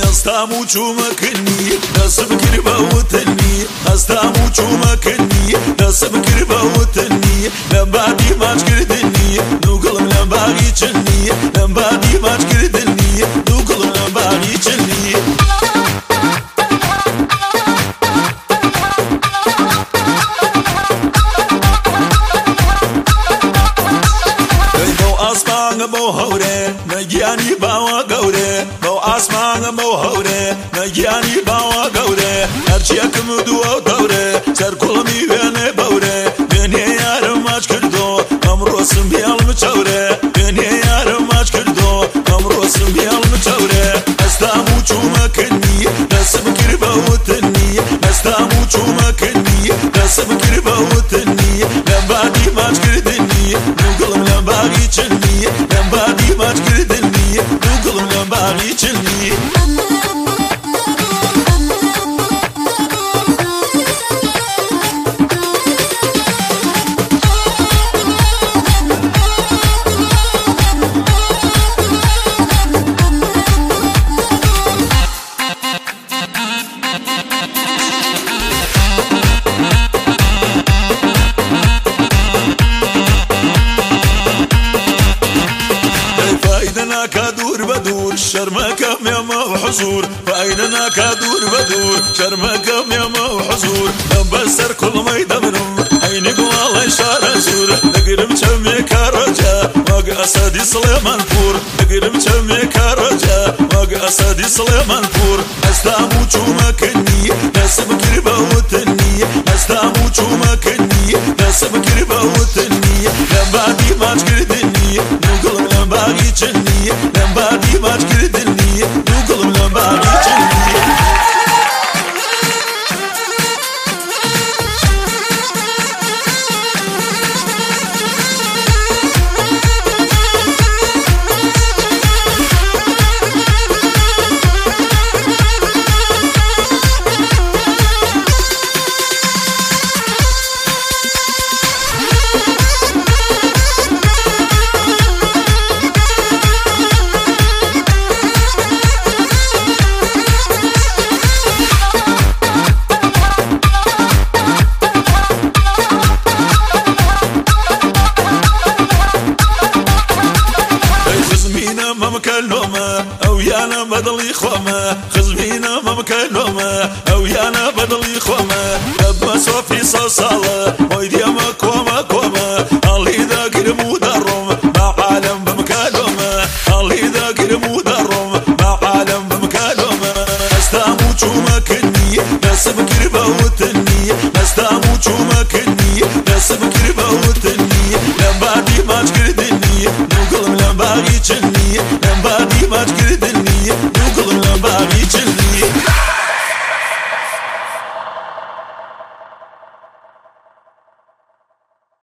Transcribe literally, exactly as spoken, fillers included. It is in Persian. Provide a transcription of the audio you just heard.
دەستام و چوومەکردنی دەسم کرد بە وتنی هەستام و چوومەکردنی دەسم کرد بە وتنی لە بادی ماچکردنی دووگڵم لە باغی چنی لە بادی ماچکردنی دووگڵم لە باغی چنی ئاسمانە بۆ هەورێ نەگیانی باوە گەورێ بەو ئاسمانە بۆ هەورێ نەگیانی باوە گەورێ هەرچیەکم دووە دەورێ سەرکوڵمی وێنێ بەورێ وێنێ یارم ماچ کردۆ ئەمڕۆ سمبیاڵم چەورێ وێنێ یارم ماچ کردۆ ئەمڕۆ سمبیاڵم چەورێ هەستام و چوومەکردنی دەسم کرد بە وتنی هەستام و چوومەکردنی دەسم کرد بە وتنی لە بادی ماچکردنی دووگڵم لە باغی چنی لە بادی ماچکردنی دووگڵم لە باغی چنی كدور بدور شرمك يما وحزور فايننا كدور بدور شرمك يما وحزور بسر كل ما يدمرم عينك والله اشاره زور نقرم شمي كرجا واق اسدي سليمان فور نقرم شمي كرجا واق اسدي سليمان فور استامو چومكني نسب كربا وتني استامو چومكني نسب كربا وتني لبادي ماچ كردني نقول لباغي چني لبادي ماچ كردني نقول لباغي چني مكلومة أو يانا بدلي خومة خزمينا ما مكلومة أو يانا بدلي خومة أبا صوفي صصالة ويدي ما كوما كوما اللي ذاكر مدرم مع عالم بمكلومة اللي ذاكر مدرم مع عالم بمكلومة استامو چومكني نسب كربا وتني استامو چومكني نسب كربا وتني لبادي ماچ كردني نقولم لباغي چني لبادي ماچ كردني نقولم لباغي چني